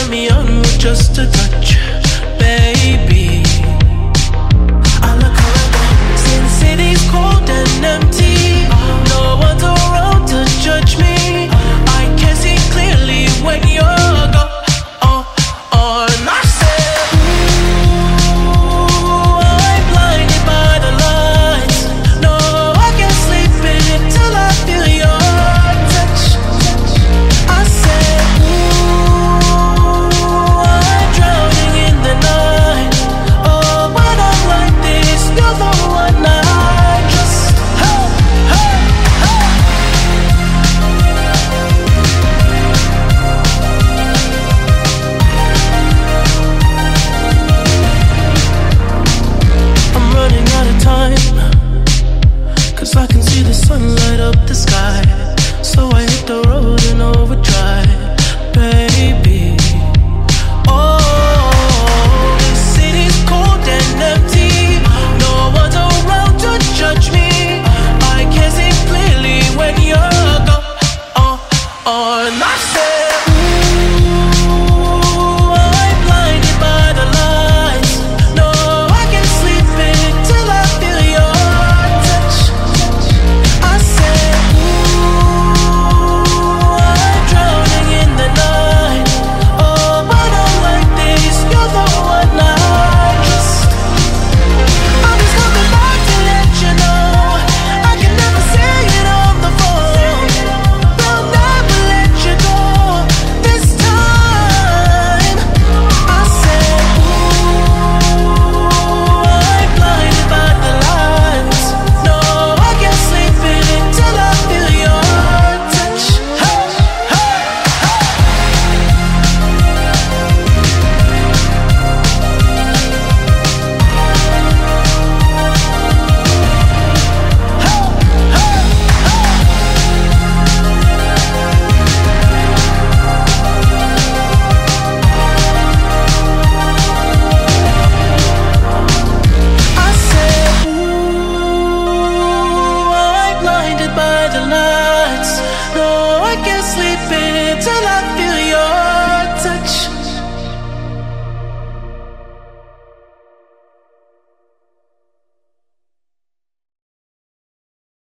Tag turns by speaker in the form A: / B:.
A: me on with just a touch, baby. I look around, since city's cold and empty, no one's around to judge me. I can see clearly when you're gone. I said, ooh, I'm blinded by the lights. No, I can't sleep until I feel your touch. I said, ooh, I'm drowning in the night. Oh, when I'm like this, you're the one I trust. Hey, hey, hey. I'm running out of time, 'cause I can see the sun light up the sky. So I hit the road in overdrive, baby. Oh, the city's cold and empty, no one's around to judge me. I can see clearly when you're gone. And I said, ooh, I'm blinded by the lights. No, I can't sleep until I feel your touch. I said, ooh, I'm drowning in the night. Oh, when I'm like this, you're the one I trust. I'm just coming back to let you know I can never say it on the phone. They'll never let you go this time. I said, ooh, I'm blinded by the lights. No, I can't sleep until I feel your touch. Hey, hey, I said, ooh, I'm blinded by the lights. No, I can't sleep